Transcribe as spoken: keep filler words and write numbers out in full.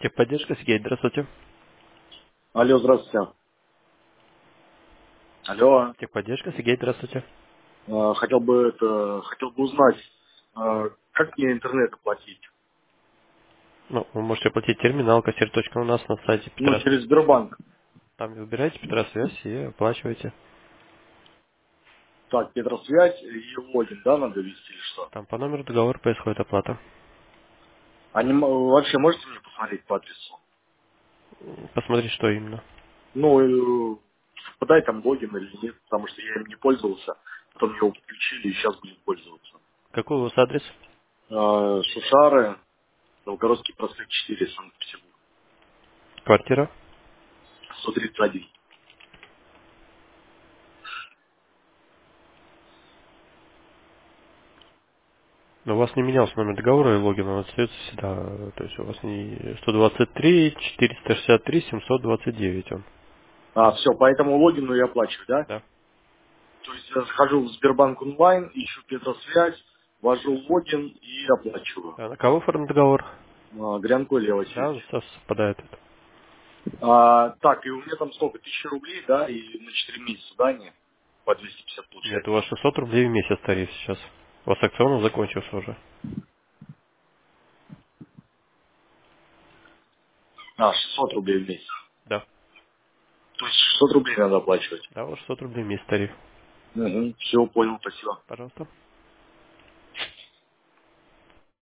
Техподдержка, Сергей, здравствуйте. Алло, здравствуйте. Алло. Техподдержка, Сергей, здравствуйте. Э, Хотел бы это, хотел бы узнать, э, как мне интернет оплатить? Ну, вы можете оплатить терминал, кассир точка у нас на сайте Ну, Петра. через Сбербанк. Там выбираете Петра связь и оплачиваете. Так, Петросвязь и логин, да, надо ввести или что? Там по номеру договора происходит оплата. А не м- вообще можете мне посмотреть по адресу? Посмотреть, что именно. Ну, э, подай там логин или нет, потому что я им не пользовался, потом его подключили и сейчас будем пользоваться. Какой у вас адрес? Э, Шушары, Новгородский проспект четыре, Санкт-Петербург, Квартира? сто тридцать один. Но у вас не менялся номер договора и логин, он остается всегда. То есть у вас не сто двадцать три четыреста шестьдесят три семьсот двадцать девять он. А, все, по этому логину я оплачиваю, да? Да. То есть я захожу в Сбербанк онлайн, ищу Петросвязь, ввожу логин и оплачиваю. А на кого оформлен договор? А, Грянко Лео Да, Васильевич. со- совпадает это. А, так, и у меня там сколько? Тысяча рублей, да, и на четыре месяца, да, не? По двести пятьдесят Нет, получается. у вас шестьсот рублей в месяц тариф сейчас. У вас акцион закончился уже. А, шестьсот рублей в месяц. Да. То есть шестьсот рублей надо оплачивать. Да, вот шестьсот рублей в месяц тариф. Угу, все, понял, спасибо. Пожалуйста.